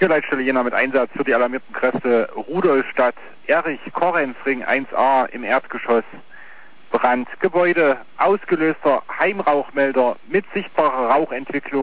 Hier Leitstelle Jena mit Einsatz für die alarmierten Kräfte Rudolstadt, Erich-Korrenzring 1a im Erdgeschoss. Brand, Gebäude, ausgelöster Heimrauchmelder mit sichtbarer Rauchentwicklung.